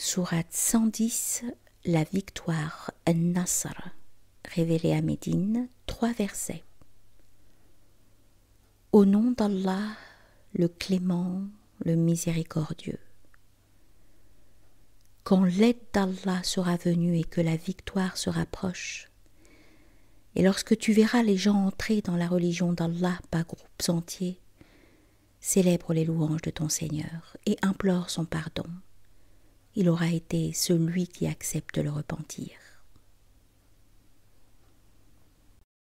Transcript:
Sourate 110, la victoire An-Nasr, révélée à Médine, 3 versets. Au nom d'Allah, le clément, le miséricordieux. Quand l'aide d'Allah sera venue et que la victoire se rapproche, et lorsque tu verras les gens entrer dans la religion d'Allah par groupes entiers, célèbre les louanges de ton Seigneur et implore son pardon. Il aura été celui qui accepte le repentir.